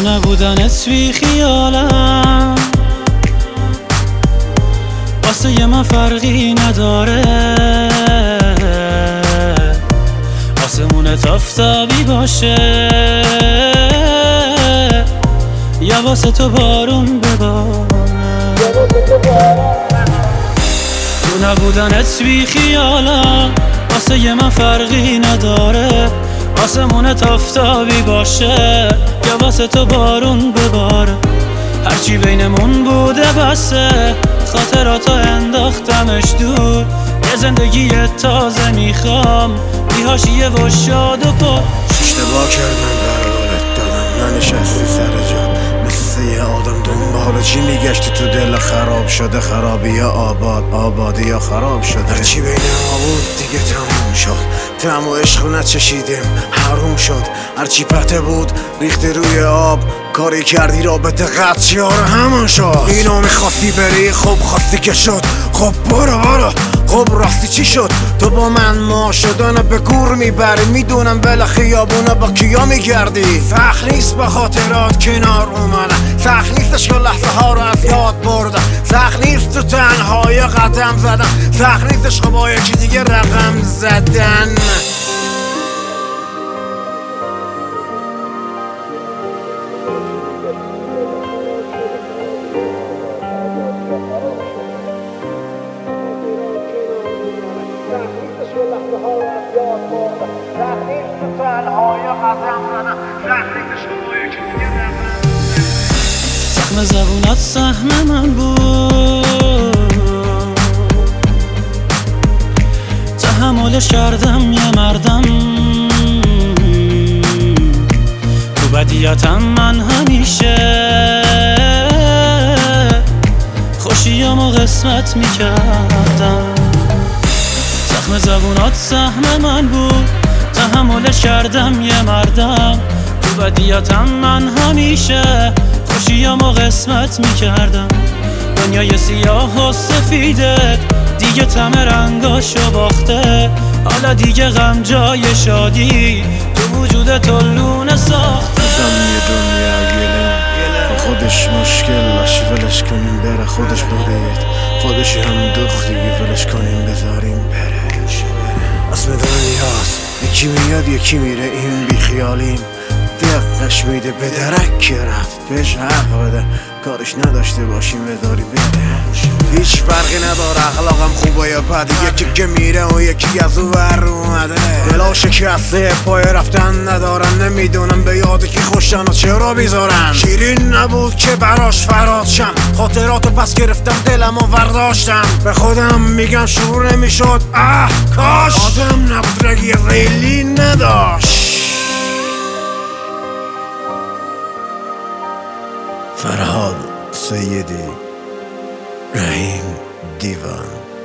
نبودنت بی خیالم واسه من فرقی نداره، آسمونت آفتابی باشه یا واسه تو بارون بباره. تو نبودنت بی خیالم واسه من فرقی نداره، آسمونت آفتابی باشه یا واسه تو بارون بباره. هرچی بینمون بوده بسه، خاطراتو انداختمش دور. یه زندگی تازه میخوام، بی حاشیه و شاد و پر. اشتباه کردم قرارت دادم، ننشستی سر جات مثل یه آدم دنبال چی میگشتی تو دل خراب شده، خرابی یا آباد، آبادی یا خراب شده. هرچی بین ما بود دیگه تموم شد، طعم و عشق نچشیدیم حروم شد. هرچی پته بود ریختی روی آب، کاری کردی رابطه قطعی همون شد. اینو میخواستی بری، خب خواستی که شد، خب برو خب راستی چی شد؟ تو با من ما شدن به گور میبری، میدونم بلا خیابونه با کیا میگردی. سخت نیست با خاطرات کنار اومدن، سخت نیستش که لحظه ها رو از یاد بردن، سخت نیست تو تنهای قدم زدن، سخت نیستش که با یکی دیگه رقم زدن. زخم زبونات سهم من بود، تحملش کردم یه مردم. تو بدیاتم من همیشه خوشیامو قسمت میکردم. زخم زبونات سهم من بود، تحملش کردم یه مردم. تو بدیاتم من همیشه خوشیامو قسمت میکردم. دنیای سیاه و سفیدت دیگه طعم رنگاشو باخته، حالا دیگه غم جای شادی تو وجودت لونه ساخته. یه دنیا گله خودش مشکل باشه، ولش کنیم بره، خودش برید خودشی هم دخت دیگه، ولش کنیم بذاریم بره. اسم دنیاست، یکی میاد یکی میره، این بیخیالیم دقش میده به درک رفت، بهش حق بده، کارش نداشته باشیم بذاری بده. هیچ فرقی نداره اخلاقم خوبه یا بده، یکی که میره و یکی از او بر اومده. دلا شکسته پای رفتن ندارن، نمیدونم به یاد کی خوشن و چرا بیزارن. شیرین نبود که براش فراد شم، خاطراتو پس گرفتم دلمو ورداشتم. به خودم میگم شروع نمیشد کاش آدم نبود رگی ریلی نداشت. فرهاد سیدی، رحیم دیوان.